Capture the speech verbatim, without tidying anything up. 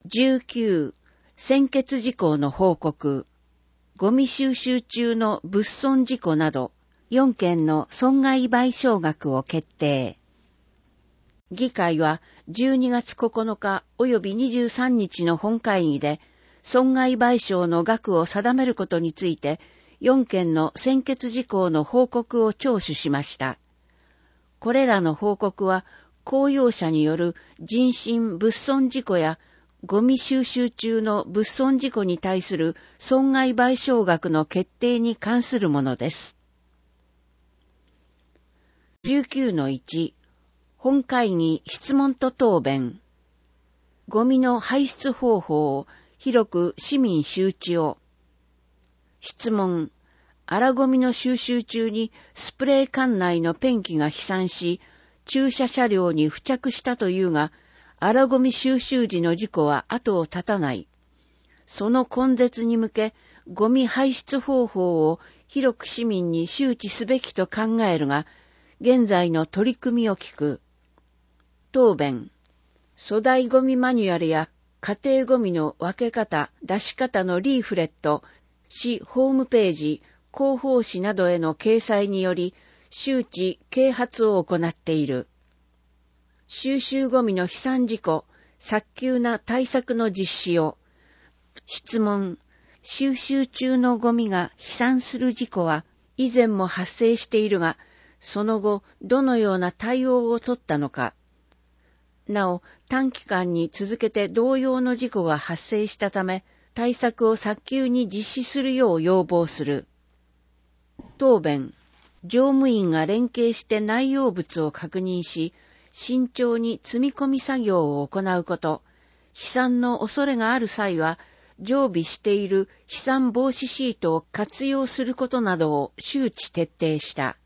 じゅうきゅう、先決事項の報告、ゴミ収集中の物損事故などよんけんの損害賠償額を決定。議会はじゅうにがつここのか及びにじゅうさんにちの本会議で損害賠償の額を定めることについてよんけんの先決事項の報告を聴取しました。これらの報告は公用車による人身物損事故やゴミ収集中の物損事故に対する損害賠償額の決定に関するものです。じゅうきゅうのいち、本会議質問と答弁。ゴミの排出方法を広く市民周知を。質問。荒ゴミの収集中にスプレー缶内のペンキが飛散し、駐車車両に付着したというが、荒ゴミ収集時の事故は後を絶たない。その根絶に向け、ゴミ排出方法を広く市民に周知すべきと考えるが、現在の取り組みを聞く。答弁。粗大ゴミマニュアルや家庭ゴミの分け方、出し方のリーフレット、市ホームページ、広報誌などへの掲載により、周知、啓発を行っている。収集ゴミの飛散事故、早急な対策の実施を。質問。収集中のゴミが飛散する事故は以前も発生しているが、その後どのような対応を取ったのか。なお、短期間に続けて同様の事故が発生したため、対策を早急に実施するよう要望する。答弁。乗務員が連携して内容物を確認し、慎重に積み込み作業を行うこと、飛散の恐れがある際は、常備している飛散防止シートを活用することなどを周知徹底した。